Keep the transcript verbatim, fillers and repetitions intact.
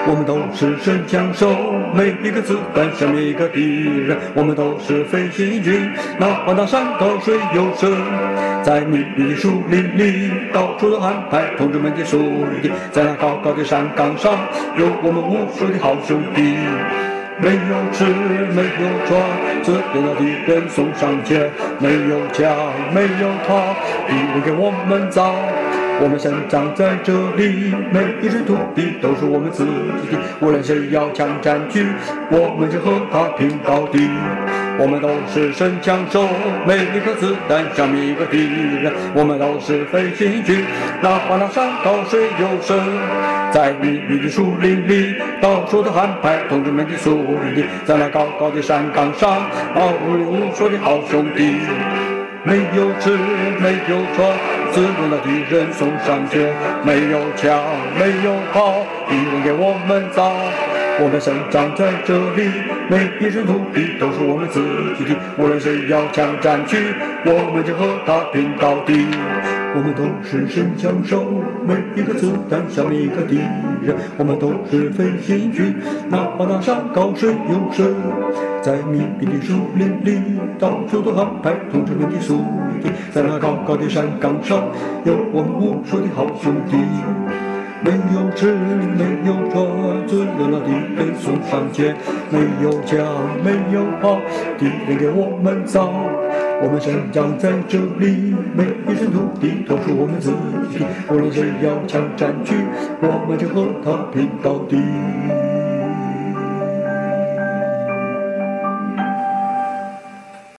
我们都是神枪手，每一个子弹消灭一个敌人。我们都是飞行军，哪怕那山高水又深，在密密的树林里，到处都安排同志们的宿敌。在那高高的山岗上，有我们无数的好兄弟。没有吃，没有穿，只等到敌人送上前。没有枪，没有炮，敌人给我们造。我们生长在这里，每一寸土地都是我们自己的。无论谁要强占据，我们就和他拼到底。我们都是神枪手，每一颗子弹消灭一个敌人。我们都是飞行军，哪怕那山高水又深，在密密的树林里，到处都安排同志们的宿敌。在那高高的山岗上，啊，无数的好兄弟。没有吃，没有穿，只等到敌人送上前。没有枪，没有炮，敌人给我们造。我们生长在这里，每一寸土地都是我们自己的。无论谁要强占据，我们就和他拼到底。我们都是神枪手，每一个子弹消灭一个敌人。我们都是飞行军，哪怕那山高水又深，在密闭的树林里，到处都安排同志们的宿敌。在那高高的山岗上，有我们无数的好兄弟。没有吃，没有穿，只等到敌人送上前。没有枪，没有炮，敌人给我们造。我们生长在这里，每一寸土地都是我们自己的。无论谁要强占据，我们就和他拼到底。